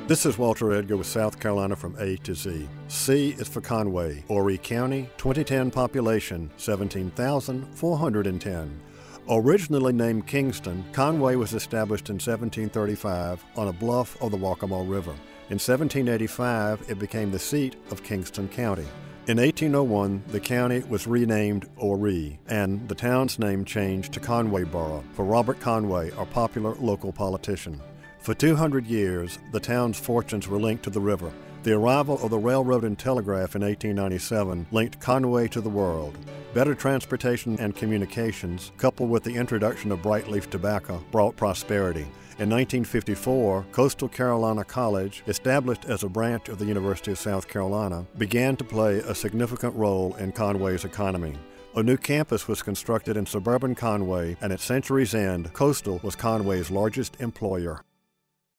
This is Walter Edgar with South Carolina from A to Z. C is for Conway, Horry County, 2010 population 17,410. Originally named Kingston, Conway was established in 1735 on a bluff of the Waccamaw River. In 1785, it became the seat of Kingston County. In 1801, the county was renamed Horry, and the town's name changed to Conway Borough for Robert Conway, a popular local politician. For 200 years, the town's fortunes were linked to the river. The arrival of the railroad and telegraph in 1897 linked Conway to the world. Better transportation and communications, coupled with the introduction of bright-leaf tobacco, brought prosperity. In 1954, Coastal Carolina College, established as a branch of the University of South Carolina, began to play a significant role in Conway's economy. A new campus was constructed in suburban Conway, and at Century's End, Coastal was Conway's largest employer.